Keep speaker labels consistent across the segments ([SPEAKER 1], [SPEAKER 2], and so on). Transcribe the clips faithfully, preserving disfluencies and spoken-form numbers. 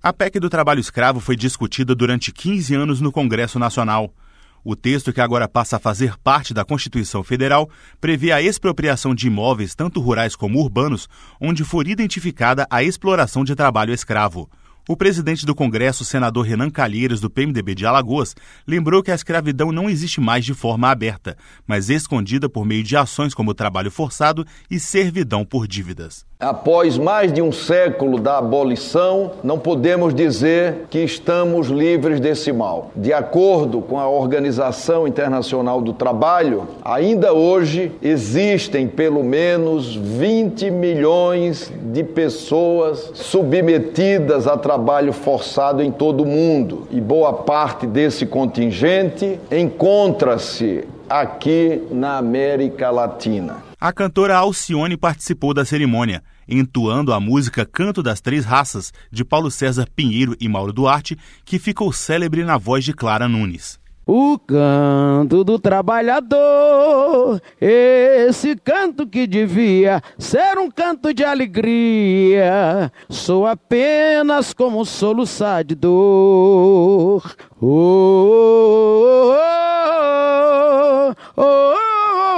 [SPEAKER 1] A P E C do trabalho escravo foi discutida durante quinze anos no Congresso Nacional. O texto, que agora passa a fazer parte da Constituição Federal, prevê a expropriação de imóveis, tanto rurais como urbanos, onde for identificada a exploração de trabalho escravo. O presidente do Congresso, senador Renan Calheiros, do P M D B de Alagoas, lembrou que a escravidão não existe mais de forma aberta, mas escondida por meio de ações como trabalho forçado e servidão por dívidas.
[SPEAKER 2] Após mais de um século da abolição, não podemos dizer que estamos livres desse mal. De acordo com a Organização Internacional do Trabalho, ainda hoje existem pelo menos vinte milhões de pessoas submetidas a trabalho forçado em todo o mundo. E boa parte desse contingente encontra-se aqui na América Latina.
[SPEAKER 1] A cantora Alcione participou da cerimônia, entoando a música Canto das Três Raças, de Paulo César Pinheiro e Mauro Duarte, que ficou célebre na voz de Clara Nunes.
[SPEAKER 3] O canto do trabalhador, esse canto que devia ser um canto de alegria, sou apenas como um soluçar de dor. Oh, oh, oh, oh, oh, oh.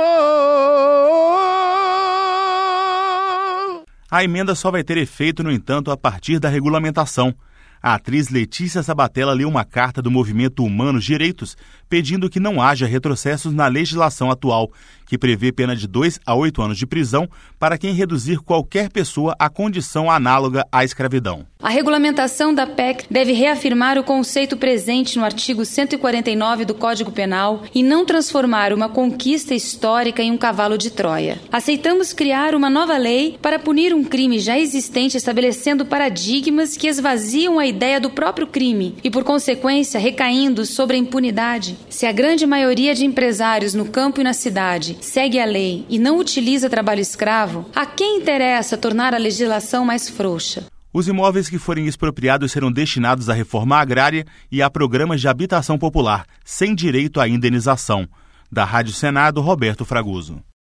[SPEAKER 1] A emenda só vai ter efeito, no entanto, a partir da regulamentação. A atriz Letícia Sabatella leu uma carta do Movimento Humanos Direitos pedindo que não haja retrocessos na legislação atual, que prevê pena de dois a oito anos de prisão para quem reduzir qualquer pessoa à condição análoga à escravidão.
[SPEAKER 4] A regulamentação da P E C deve reafirmar o conceito presente no artigo cento e quarenta e nove do Código Penal e não transformar uma conquista histórica em um cavalo de Troia. Aceitamos criar uma nova lei para punir um crime já existente, estabelecendo paradigmas que esvaziam a ideia do próprio crime e, por consequência, recaindo sobre a impunidade. Se a grande maioria de empresários no campo e na cidade segue a lei e não utiliza trabalho escravo, a quem interessa tornar a legislação mais frouxa?
[SPEAKER 1] Os imóveis que forem expropriados serão destinados à reforma agrária e a programas de habitação popular, sem direito à indenização. Da Rádio Senado, Roberto Fragoso.